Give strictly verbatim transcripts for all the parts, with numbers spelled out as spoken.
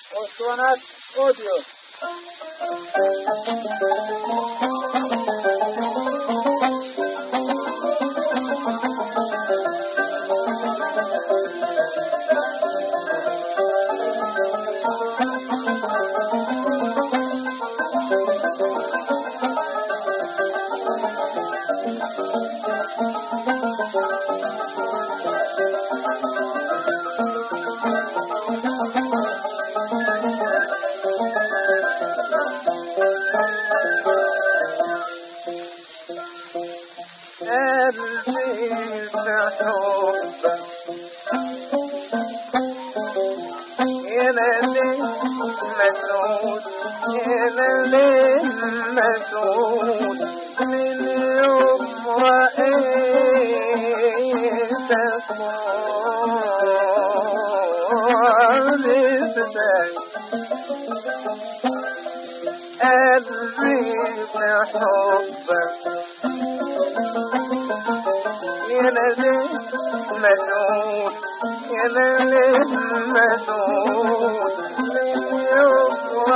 اسطوانات اوديو. قلبي بحبك يا ليل مسعود، يا ليل مسعود، من يوم رأيتك ولفتك قلبي بحبك يا ليل مسعود، يا ليل مسعود، من يوم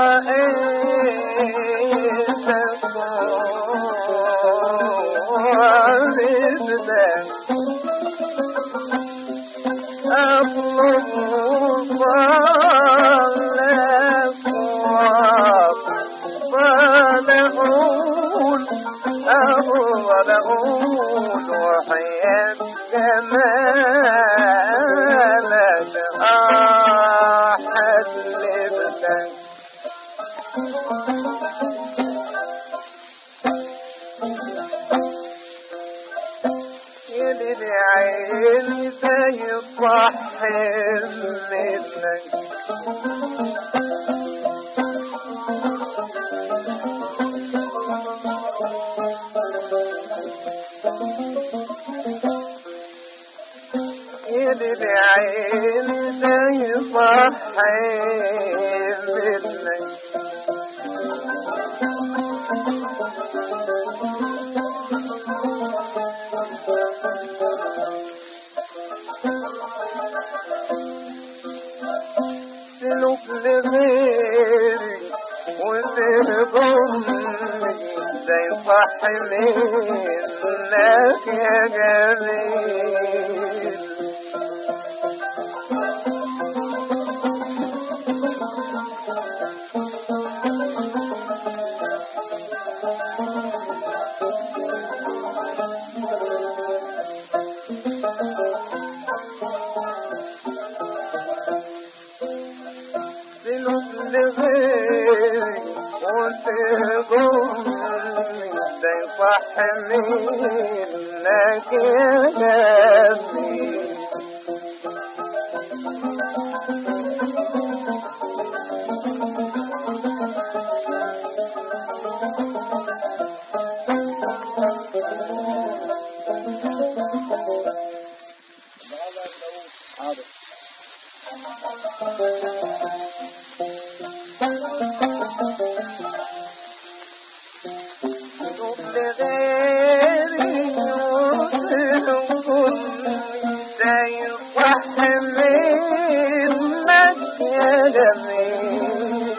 رأيتك ولفتك أطلب ظلك وأقول أقول أقول وحياة جمالك أحد لبسك يلي عيني سيصحي منك يلي عيني سيصحي منك سلوك لغيري وترضمني زي صح منك يا جميل سلوك لغيري وترضمني زي صح منك يا جميل سلوك لغيري وترضمني زي صح منك يا جميل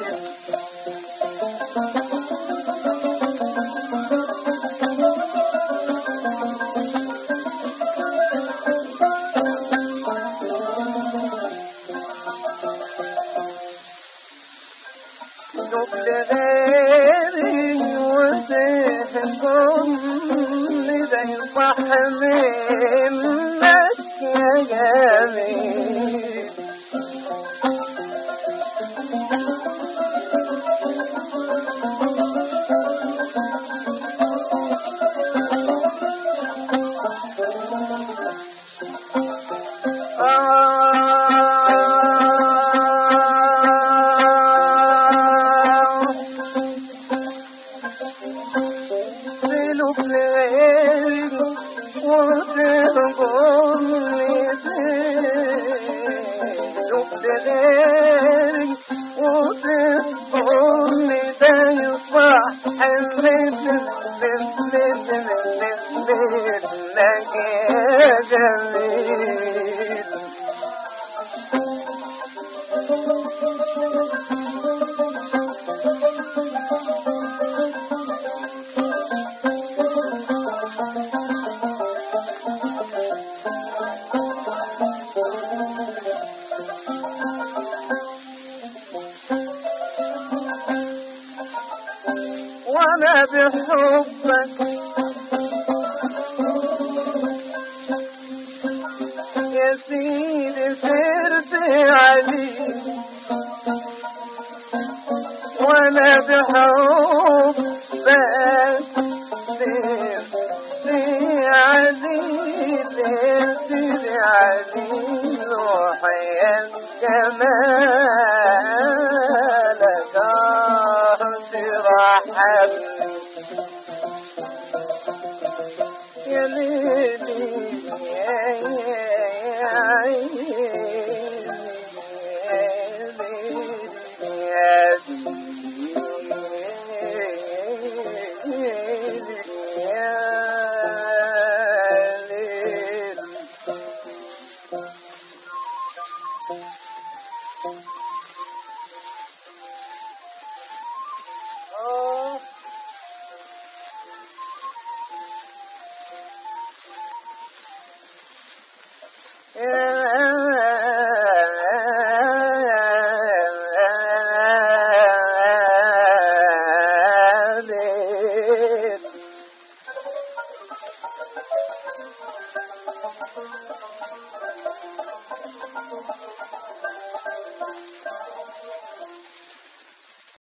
سلوك لغيري وتحكمني زي صح منك يا جميل سلوك لغيري وترضمني سلوك لغيري وترضمني زي صح منك يا جميل وانا بحبك يا سيدي سرت عليك، وانا بحبك سرت عليك سرت عليك روحي الجمال رحمني يا ليلي يا عيني يا